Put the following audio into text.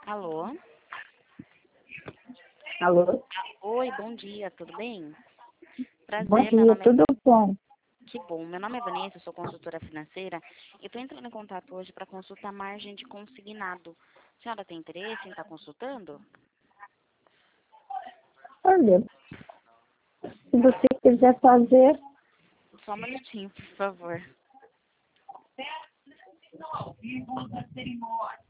Alô? Alô? Oi, bom dia, tudo bem? Bom Prazer, meu dia, nome tudo bom? Que bom. Meu nome é Vanessa, eu sou consultora financeira e estou entrando em contato hoje para consultar margem de consignado. A senhora tem interesse em estar consultando? Olha, se você quiser fazer, Só um minutinho, por favor.